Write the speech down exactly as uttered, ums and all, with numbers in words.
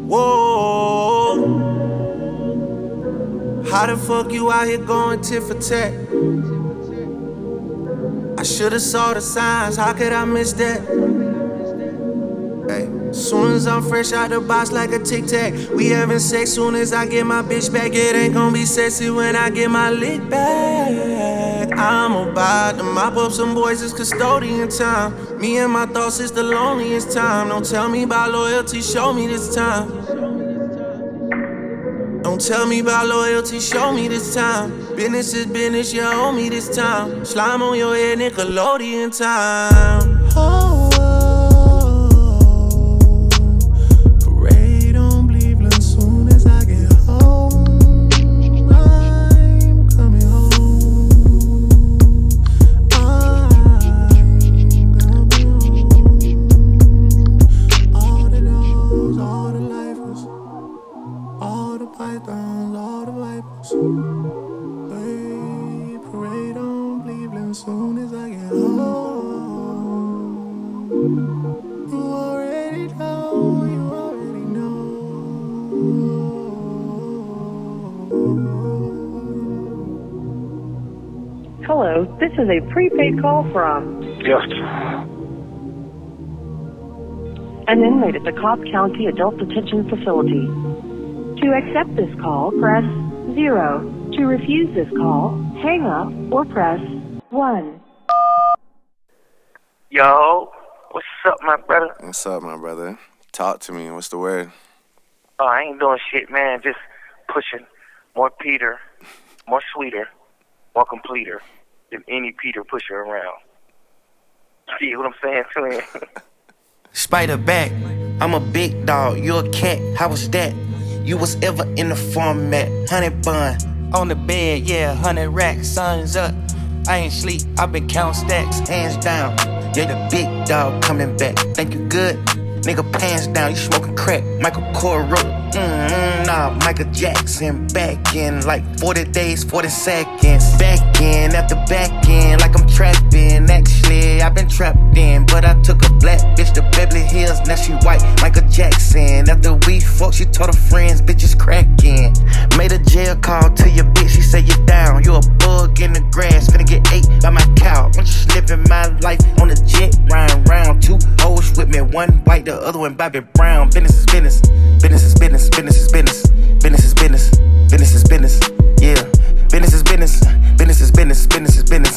Whoa. How the fuck you out here going tit for tat? I should've saw the signs, how could I miss that? Hey, soon as I'm fresh out the box like a Tic Tac, we having sex soon as I get my bitch back. It ain't gon' be sexy when I get my lick back. I'm about to mop up some boys, it's custodian time. Me and my thoughts is the loneliest time. Don't tell me about loyalty, show me this time. Don't tell me about loyalty, show me this time. Business is business, you owe me this time. Slime on your head, Nickelodeon time. Oh, oh, oh. Parade on Cleveland soon as I get home. I'm coming home. I'm gonna be home. All the dogs, all the lifers, all the pythons, all the vipers. Hey, parade on Cleveland soon as I get home. You already know, you already know. Hello, this is a prepaid call from Yes. an inmate at the Cobb County Adult Detention Facility. To accept this call, press zero. To refuse this call, hang up or press one. Yo, what's up, my brother? What's up, my brother? Talk to me. What's the word? Oh, I ain't doing shit, man. Just pushing. More Peter, more sweeter, more completer than any Peter pusher around. See what I'm saying to him? Spider back, I'm a big dog, you a cat, how was that? You was ever in the format, honey bun. On the bed, yeah, hundred racks, sun's up. I ain't sleep, I been count stacks, hands down. Yeah, the big dog coming back. Think you good? Nigga, pants down, you smoking crack. Michael Corleone, mm-hmm, nah, Michael Jackson. Back in like forty days, forty seconds. Back in, at the back end, like I'm trapping. Actually, I've been trapped in, but I took a black bitch to Beverly Hills, now she white, Michael Jackson. After we fucked, she told her friends, bitches cracking. Made a jail call to your bitch, she said you down. You a bug in the grass, finna get ate by my cow. I'm just living my life on a jet, riding round. Two hoes with me, one white, the other one Bobby Brown. Business is business, business is business, business is business, business is business, business is business, yeah. Business is business, business is business, business is business.